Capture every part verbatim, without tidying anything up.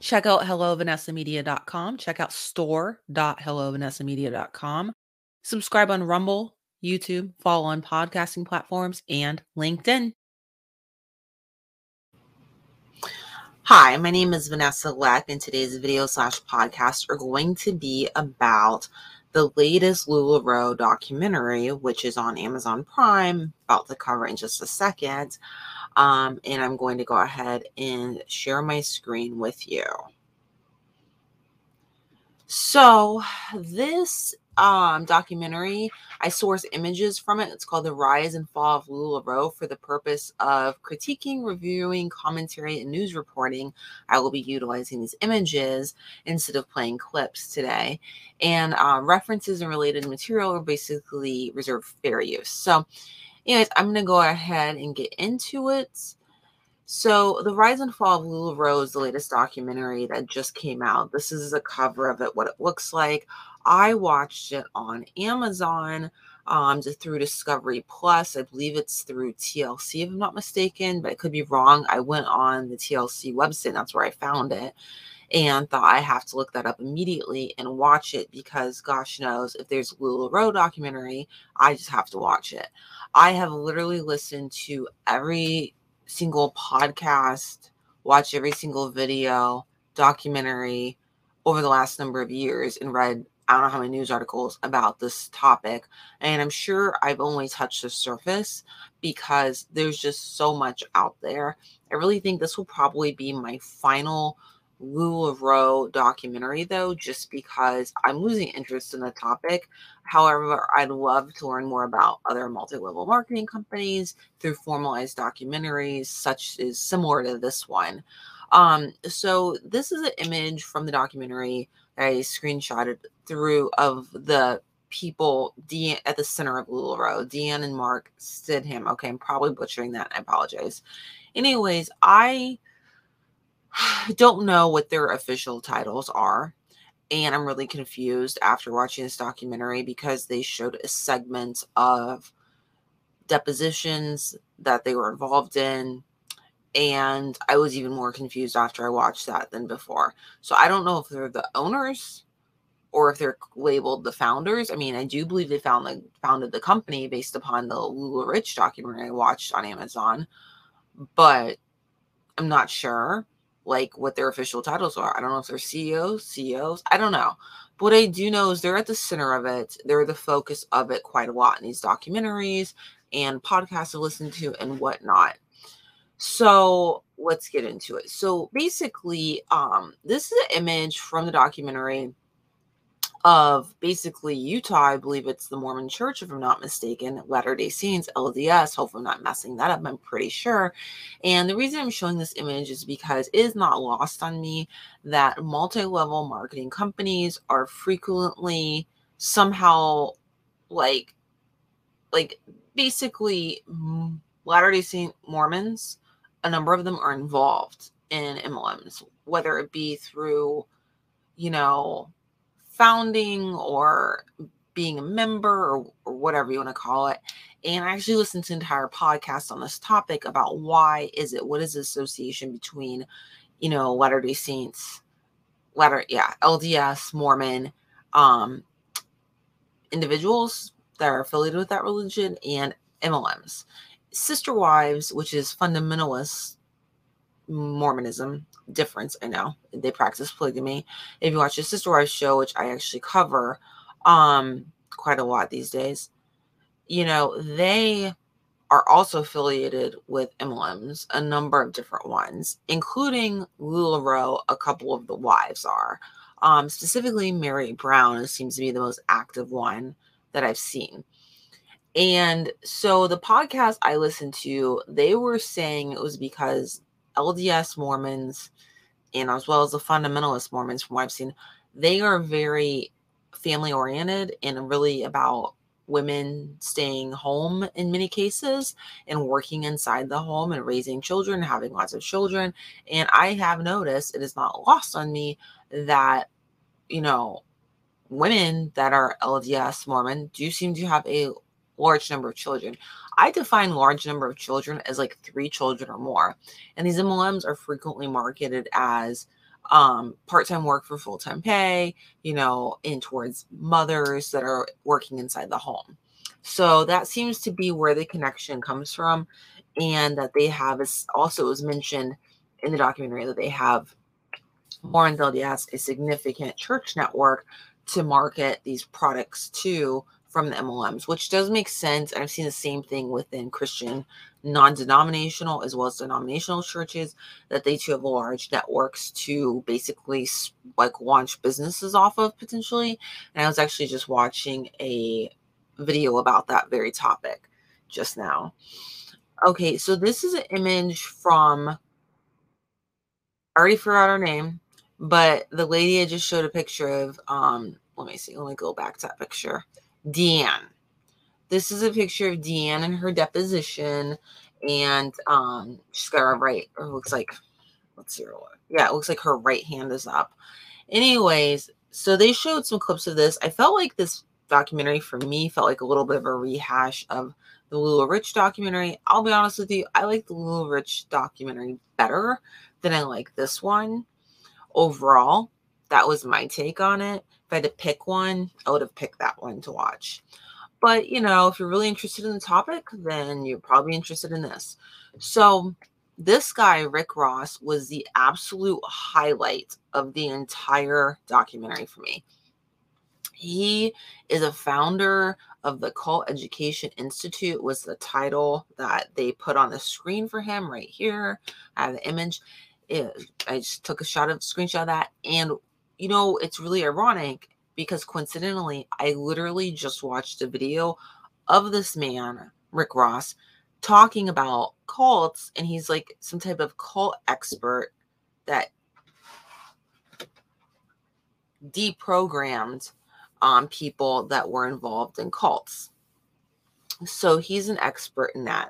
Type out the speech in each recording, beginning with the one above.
Check out hello vanessa media dot com. Check out store dot hello vanessa media dot com. Subscribe on Rumble, YouTube, follow on podcasting platforms, and LinkedIn. Hi, my name is Vanessa Leck, and today's video slash podcast are going to be about the latest LuLaRoe documentary, which is on Amazon Prime, about to cover in just a second. Um, and I'm going to go ahead and share my screen with you. So this um, documentary, I source images from it. It's called The Rise and Fall of LuLaRoe for the purpose of critiquing, reviewing, commentary, and news reporting. I will be utilizing these images instead of playing clips today. And um, references and related material are basically reserved for fair use. So anyways, I'm going to go ahead and get into it. So The Rise and Fall of LuLaRoe is the latest documentary that just came out. This is a cover of it, what it looks like. I watched it on Amazon um, through Discovery Plus. I believe it's through T L C, if I'm not mistaken, but I could be wrong. I went on the T L C website, and that's where I found it, and thought I have to look that up immediately and watch it because gosh knows if there's a LuLaRoe documentary, I just have to watch it. I have literally listened to every single podcast, watch every single video, documentary over the last number of years and read I don't know how many news articles about this topic. And I'm sure I've only touched the surface because there's just so much out there. I really think this will probably be my final LuLaRoe documentary though, just because I'm losing interest in the topic. However, I'd love to learn more about other multi-level marketing companies through formalized documentaries, such as similar to this one. Um, so this is an image from the documentary that I screenshotted through of the people De- at the center of LuLaRoe, Deanne and Mark Stidham. Okay, I'm probably butchering that. I apologize. Anyways, I don't know what their official titles are. And I'm really confused after watching this documentary because they showed a segment of depositions that they were involved in. And I was even more confused after I watched that than before. So I don't know if they're the owners or if they're labeled the founders. I mean, I do believe they found the, founded the company based upon the LuLaRich documentary I watched on Amazon. But I'm not sure like what their official titles are. I don't know if they're C E Os, C E Os. I don't know. But what I do know is they're at the center of it. They're the focus of it quite a lot in these documentaries and podcasts to listen to and whatnot. So let's get into it. So basically, um, this is an image from the documentary of basically Utah. I believe it's the Mormon Church, if I'm not mistaken, Latter-day Saints, L D S. Hopefully I'm not messing that up. I'm pretty sure. And the reason I'm showing this image is because it is not lost on me that multi-level marketing companies are frequently somehow like, like basically Latter-day Saint Mormons, a number of them are involved in M L Ms, whether it be through, you know, founding or being a member or, or whatever you want to call it. And I actually listened to an entire podcast on this topic about why is it, what is the association between, you know, Latter-day Saints, Latter, yeah, L D S, Mormon, um, individuals that are affiliated with that religion and M L Ms. Sister Wives, which is fundamentalist Mormonism, difference, I know they practice polygamy. If you watch the Sister Wives show, which I actually cover um quite a lot these days, you know, they are also affiliated with M L Ms, a number of different ones, including LuLaRoe. A couple of the wives are um specifically Mary Brown, who seems to be the most active one that I've seen. And so the podcast I listened to, they were saying it was because L D S Mormons, and as well as the fundamentalist Mormons, from what I've seen, they are very family oriented and really about women staying home in many cases and working inside the home and raising children, having lots of children. And I have noticed, it is not lost on me, that, you know, women that are L D S Mormon do seem to have a large number of children. I define large number of children as like three children or more. And these M L Ms are frequently marketed as um, part-time work for full-time pay, you know, in towards mothers that are working inside the home. So that seems to be where the connection comes from. And that they have is also was mentioned in the documentary that they have more than they'll ask a significant church network to market these products to from the M L Ms, which does make sense. And I've seen the same thing within Christian non-denominational as well as denominational churches, that they too have large networks to basically like launch businesses off of potentially. And I was actually just watching a video about that very topic just now. Okay, so this is an image from, I already forgot her name, but the lady I just showed a picture of, um, let me see, let me go back to that picture. Deanne. This is a picture of Deanne in her deposition, and um, she's got her right, or looks like, let's see, yeah, it looks like her right hand is up. Anyways, so they showed some clips of this. I felt like this documentary for me felt like a little bit of a rehash of the Lula Rich documentary. I'll be honest with you, I like the Lula Rich documentary better than I like this one. Overall, that was my take on it. If I had to pick one, I would have picked that one to watch. But, you know, if you're really interested in the topic, then you're probably interested in this. So this guy, Rick Ross, was the absolute highlight of the entire documentary for me. He is a founder of the Cult Education Institute, was the title that they put on the screen for him right here. I have the image. It, I just took a shot of screenshot of that. And, you know, it's really ironic because coincidentally, I literally just watched a video of this man, Rick Ross, talking about cults. And he's like some type of cult expert that deprogrammed um, people that were involved in cults. So he's an expert in that.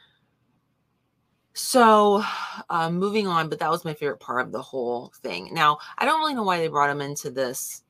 So uh, moving on, but that was my favorite part of the whole thing. Now, I don't really know why they brought him into this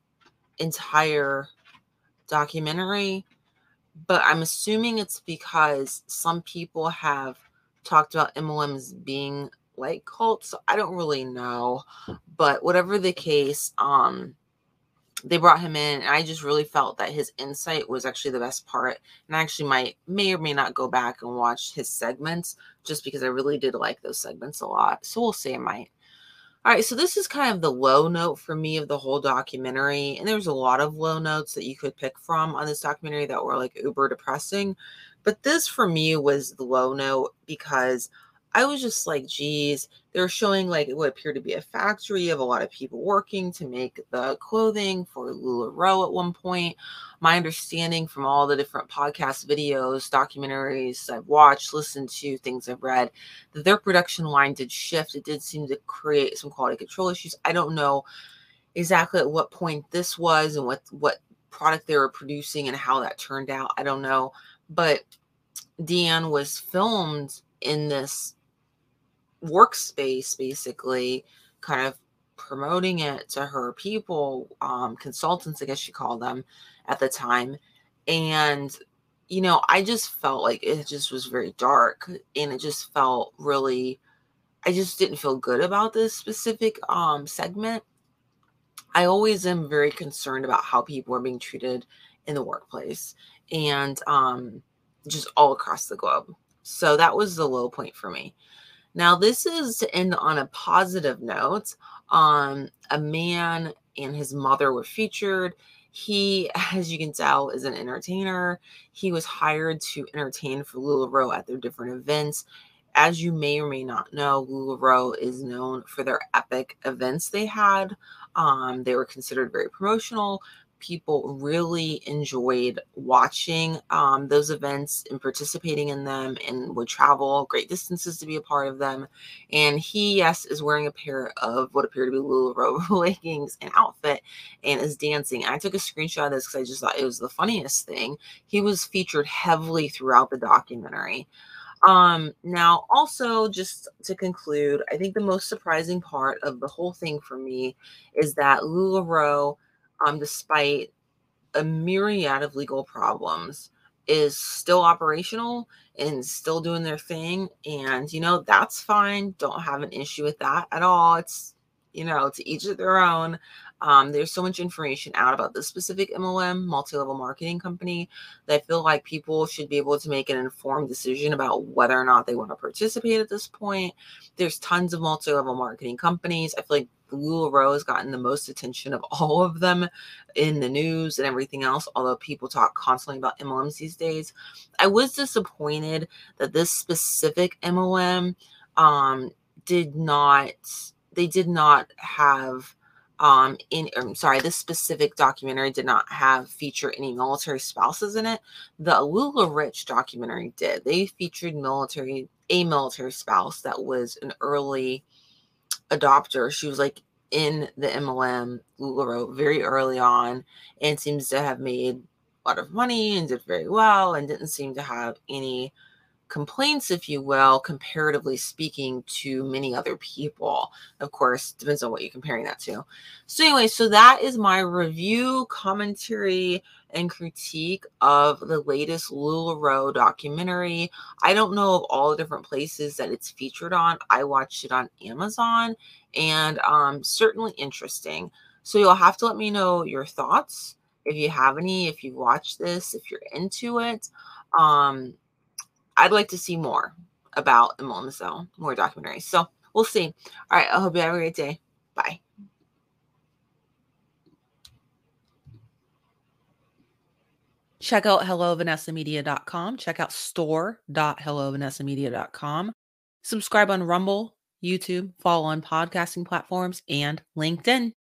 entire documentary, but I'm assuming it's because some people have talked about M L Ms being like cults. So I don't really know, but whatever the case, um, they brought him in, and I just really felt that his insight was actually the best part. And I actually might may or may not go back and watch his segments just because I really did like those segments a lot. So we'll see, I might. All right, so this is kind of the low note for me of the whole documentary. And there's a lot of low notes that you could pick from on this documentary that were like uber depressing. But this for me was the low note because I was just like, geez, they're showing like what appeared to be a factory of a lot of people working to make the clothing for LuLaRoe at one point. My understanding from all the different podcast videos, documentaries I've watched, listened to, things I've read, that their production line did shift. It did seem to create some quality control issues. I don't know exactly at what point this was and what, what product they were producing and how that turned out. I don't know. But Deanne was filmed in this workspace, basically kind of promoting it to her people, um, consultants, I guess you call them at the time. And, you know, I just felt like it just was very dark, and it just felt really, I just didn't feel good about this specific um, segment. I always am very concerned about how people are being treated in the workplace and um, just all across the globe. So that was the low point for me. Now, this is to end on a positive note. Um, a man and his mother were featured. He, as you can tell, is an entertainer. He was hired to entertain for LuLaRoe at their different events. As you may or may not know, LuLaRoe is known for their epic events they had. Um, they were considered very promotional. People really enjoyed watching um, those events and participating in them, and would travel great distances to be a part of them. And he, yes, is wearing a pair of what appear to be LuLaRoe leggings and outfit and is dancing. And I took a screenshot of this because I just thought it was the funniest thing. He was featured heavily throughout the documentary. Um, now, also, just to conclude, I think the most surprising part of the whole thing for me is that LuLaRoe, um, despite a myriad of legal problems, is still operational and still doing their thing. And, you know, that's fine. Don't have an issue with that at all. It's you know, to each of their own. Um, there's so much information out about this specific M L M, multi-level marketing company, that I feel like people should be able to make an informed decision about whether or not they want to participate at this point. There's tons of multi-level marketing companies. I feel like LuLaRoe has gotten the most attention of all of them in the news and everything else, although people talk constantly about M L Ms these days. I was disappointed that this specific M L M um, did not, they did not have um in I'm sorry, this specific documentary did not have feature any military spouses in it. The LuLaRich documentary did. They featured military a military spouse that was an early adopter. She was like in the M L M LuLaRoe very early on, and seems to have made a lot of money and did very well, and didn't seem to have any complaints, if you will, comparatively speaking to many other people. Of course, depends on what you're comparing that to. So anyway, so that is my review, commentary, and critique of the latest LuLaRoe documentary. I don't know of all the different places that it's featured on. I watched it on Amazon, and um, certainly interesting. So you'll have to let me know your thoughts, if you have any, if you watch this, if you're into it. Um, I'd like to see more about M L M, so more documentaries. So we'll see. All right. I hope you have a great day. Bye. Check out hello vanessa media dot com. Check out store dot hello vanessa media dot com. Subscribe on Rumble, YouTube, follow on podcasting platforms, and LinkedIn.